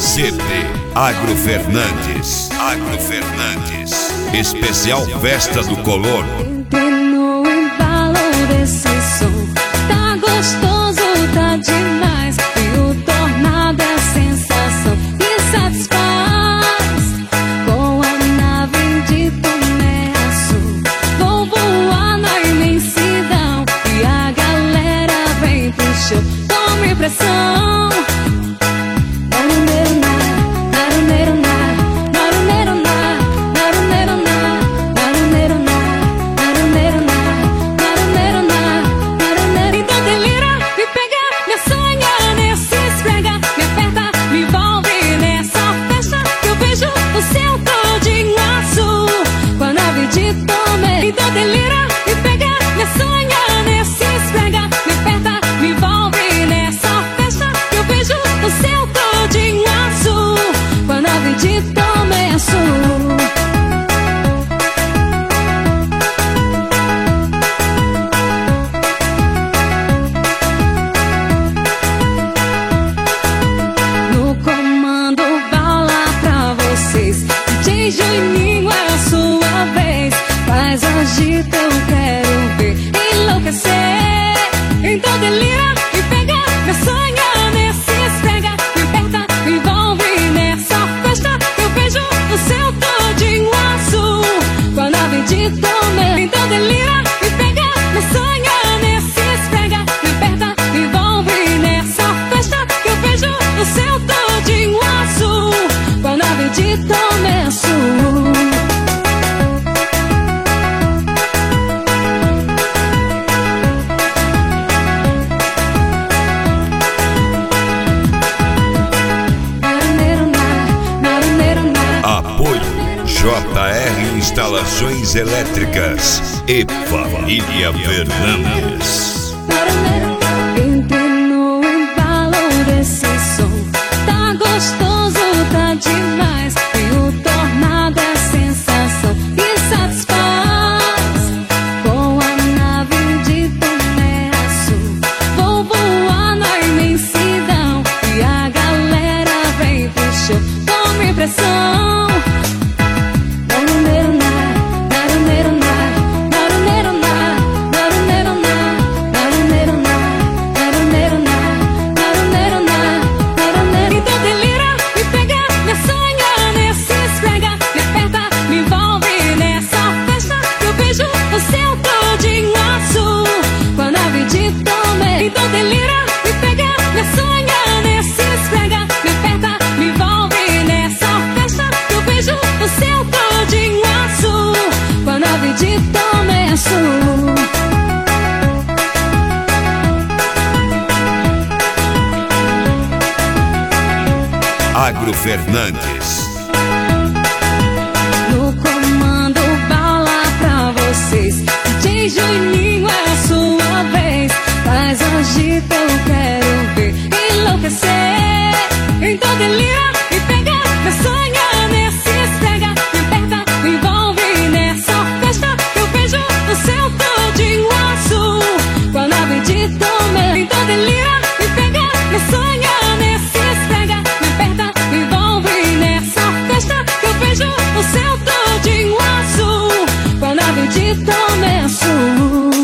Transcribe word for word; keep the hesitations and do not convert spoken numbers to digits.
C D Agro Fernandes. Agro Fernandes. Especial Festa do Colono. Entrei no embalo desse som. Tá gostoso, tá demais. E o tornado é sensação que satisfaz. Com a nave de Tomé Açu, vou voar na imensidão. E a galera vem pro show. Tome pressão. Então delira e pega, me sonha nesse esfrega, me aperta, me envolve nessa festa que eu vejo o céu todinho azul com a nave de Tomé Açu. No comando bala pra vocês, D J Juninho é a sua vez. Faz agita, eu quero ver enlouquecer. Então delira e pega, me sonha nesse esfrega, me aperta, me envolve nessa festa que eu vejo o céu todinho azul com a nave de Tomé. Então delira e pega, me sonha nesse esfrega, me aperta, me envolve nessa festa que eu vejo o céu todinho azul com a nave de Tomé Açu. J R Instalações Elétricas e Família Fernandes. Entrei no embalo desse som. Tá gostoso, tá demais. E o tornado é sensação que satisfaz. Com a nave de Tomé Açu, vou voar na imensidão. E a galera vem pro show. Tome pressão. Então delira e pega, me sonha nesse esfrega, me aperta, me envolve nessa festa que eu vejo o céu todinho azul com a nave de Tomé Açu. Agro Fernandes. No comando bala pra vocês, D J Juninho é a sua vez. Faz agita, eu quero ver enlouquecer. Então delira e pega, me sonha nesse esfrega, me aperta, me envolve nessa festa que eu vejo o céu todinho azul com a nave de Tomé. Então delira e pega, me sonha nesse esfrega, me aperta, me envolve nessa festa que eu vejo o céu todinho azul com a nave de Tomé Açu.